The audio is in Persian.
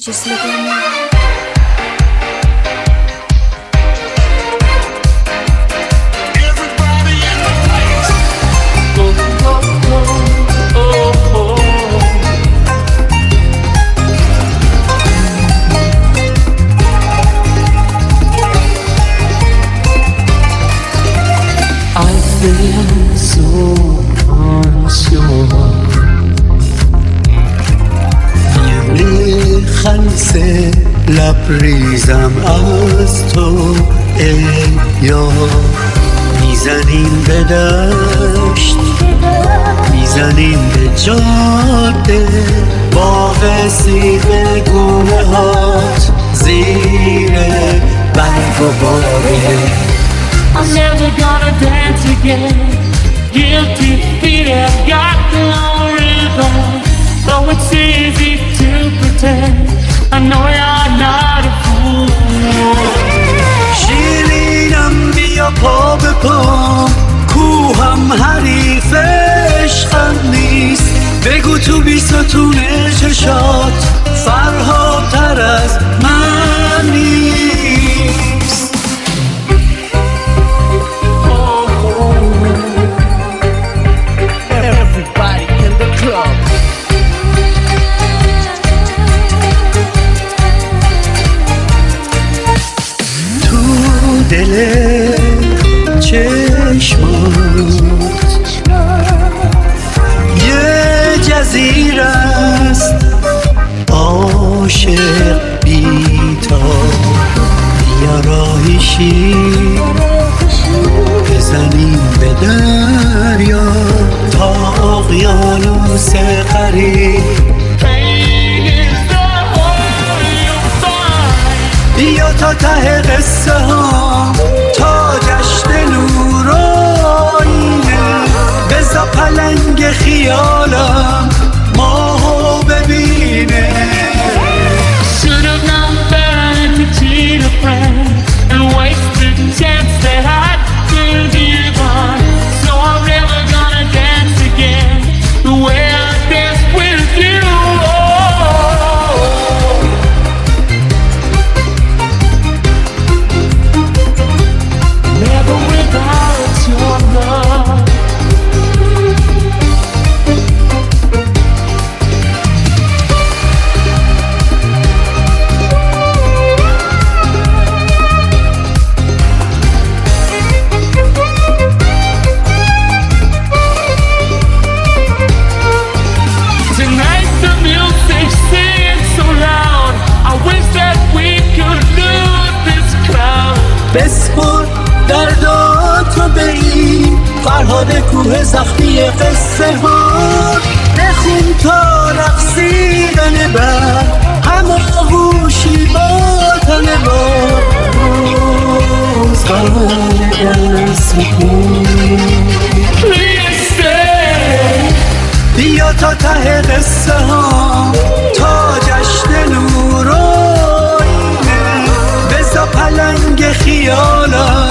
Just look at me. خلصه لبریزم از تو ای یار میزنیم به دشت میزنیم به جاده باغ سیب گونه هات زیر برگ و باره I'm never gonna dance again. Guilty feet have got no rhythm. Though it's easy to pretend, I know you're not a fool. شیرینم بیا پا به پا کوهم حریف عشقم نیست بگو تو بیستون چشات فرهادتر از من نیست. Everybody in the club. دل چشمات یه جزیره است عاشق بی‌تا بیا راهیشی بزنیم به دریا تا اقیانوس غریب بیا تا ته قصه ها تا جشن نور و آینه بزا پلنگ خیالم ماهو ببینه. Should have known better to cheat a friend and waste the chance that I could give on. So I'm never gonna dance again the way I danced with you. Never without your love. Tonight the music's singing so loud. I wish that we could lose this crowd. بسپر درداتو به این فرهاد کوه زخمی قصه ها بخون تا رقصیدن بر هماغوشی با تن بار روزگار در سکون. Please stay. بیا تا ته قصه ها تا جشن نور و آینه بزا پلنگ خیالم